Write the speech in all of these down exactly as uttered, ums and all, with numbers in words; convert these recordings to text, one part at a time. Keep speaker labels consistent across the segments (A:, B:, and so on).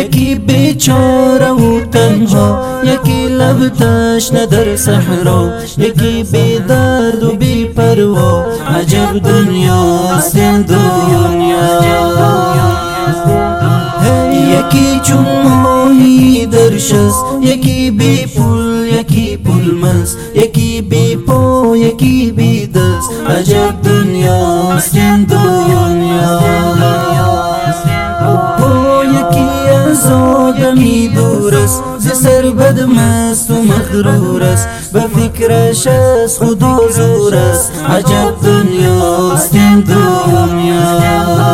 A: یکی بیچاره و تنها، یکی لب تشنه در صحرا، یکی بی درد و بی پروا. عجب دنیاست این دنیا. یکی چون ماهی در شست، یکی بی پول یکی پولمست، یکی بی پا یکی بی دست. عجب دنیاست این دنیا. پا یکی از آدمی دور است، ز سر بدمست و مغرور است، به فکرش از خدا زور است. عجب دنیاست این دنیا.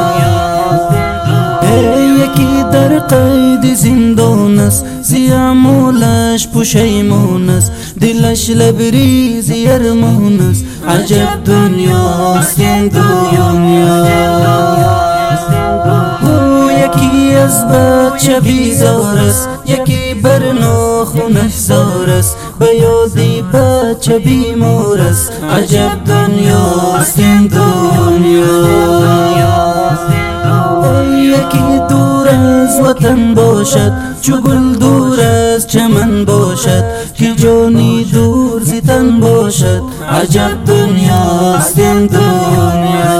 A: یکی در قید زندان است، زی اعمالش پشیمان است، دلش لبریز ارمان است. عجب دنیاست این دنیا. او یکی از بچه بیزار است، یکی بر ناخنش زار است، به یادی بچه بیمار است. عجب دنیاست این دنیا. یکی دور از وطن باشد، چو گل دور از چمن باشد، که جانی دور ز تن باشد. عجب دنیاست این دنیا.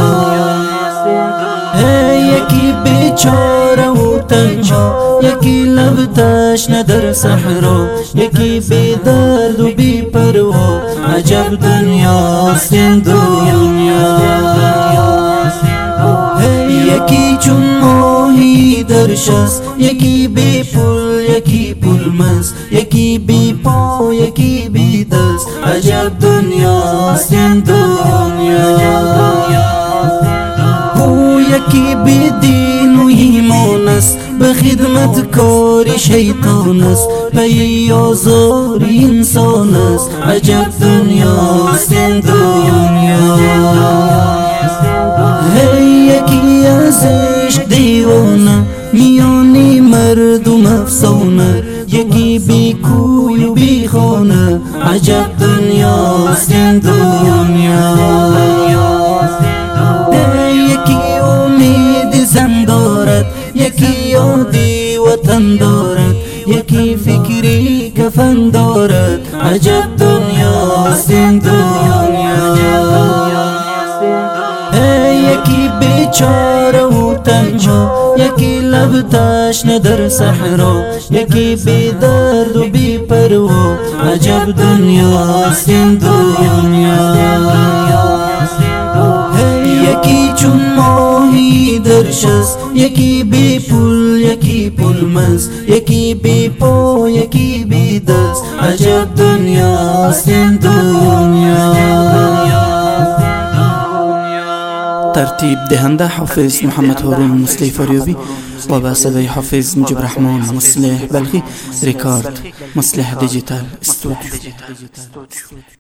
A: یکی بیچاره و تنها، یکی لب تشنه در صحرا، یکی بی درد و بی پروا. عجب دنیاست این دنیا. یکی چون ماهی در شست، یکی بی پول یکی پولمست، یکی بی پا یکی بی دست. عجب دنیاست این دنیا. او یکی بی دین و ایمان است، به خدمت کار شیطان است، پی آزار انسان است. عجب دنیاست این دنیا. یکی از عشق دیوانه، میانی مردم افسانه، یکی بی کوی و بی خانه. عجب دنیاست این دنیا. یکی امید زن دارد، یکی یادی وطن دارد، یکی فکری کفن دارد. عجب دنیاست این دنیا. یکی بیچاره و تنها، یکی لب تشنه در صحرا، یکی بی درد و بی پروا. عجب دنیاست این دنیا. یکی چون ماهی در شست، یکی بی پول یکی پولمست، یکی بی پا یکی بی دست. عجب دنیاست این دنیا.
B: ترتیب دهنده حافظ محمد هارون مصلح فاریابی و با صدای حافظ مجيب رحمان مصلح بلخی. ریکارد مصلح دیجیتال استودیو.